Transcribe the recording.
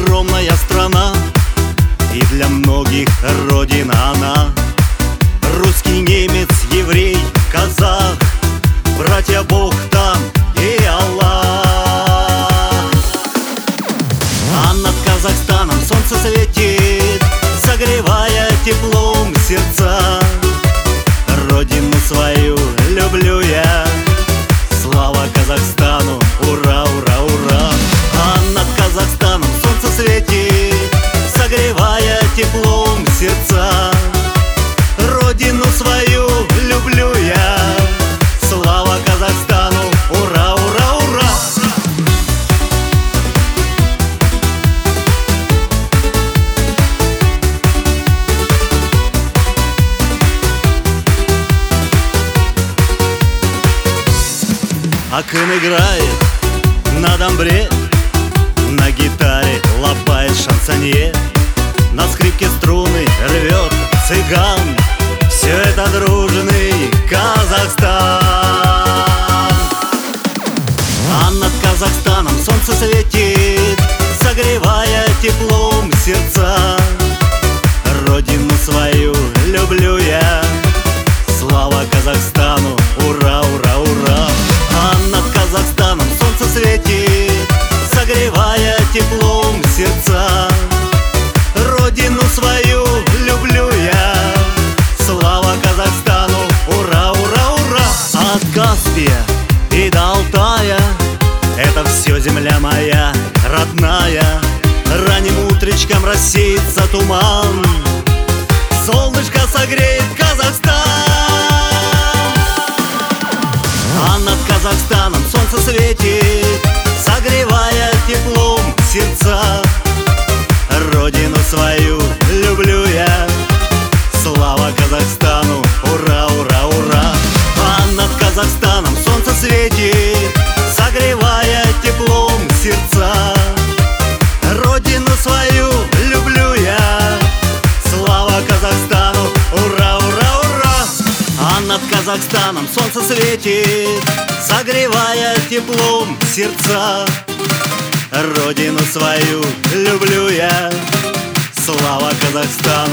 огромная страна, и для многих родина она. Русский, немец, еврей, казах, братья Бог там и Аллах. А над Казахстаном солнце светит, согревая теплом сердца. Родину свою люблю я, слава Казахстану, ура, ура, ура. А над Казахстаном солнце светит, согревая теплом сердца. Родину свою люблю я, слава Казахстану, ура, ура, ура. Акын играет на домбре, на гитаре лопает шансонье, на скрипке струны рвет цыган. Все это дружный Казахстан. А над Казахстаном солнце светит, согревая теплом сердца. Родину свою люблю я, слава Казахстану, ура, ура, ура. А над Казахстаном солнце светит, согревая теплом сердца. Родину свою люблю я, слава Казахстану, ура, ура, ура. От Каспия и до Алтая это все земля моя родная. Ранним утречком рассеется туман, солнышко согреет Казахстан. А над Казахстаном солнце светит, согревая теплом сердца. Родину свою люблю я, слава Казахстану, ура, ура, ура. А над Казахстаном солнце светит, согревая теплом сердца. Родину свою люблю я, слава Казахстану, ура, ура, ура. А над Казахстаном солнце светит, согревая теплом сердца. Родину свою люблю я, слава Казахстану.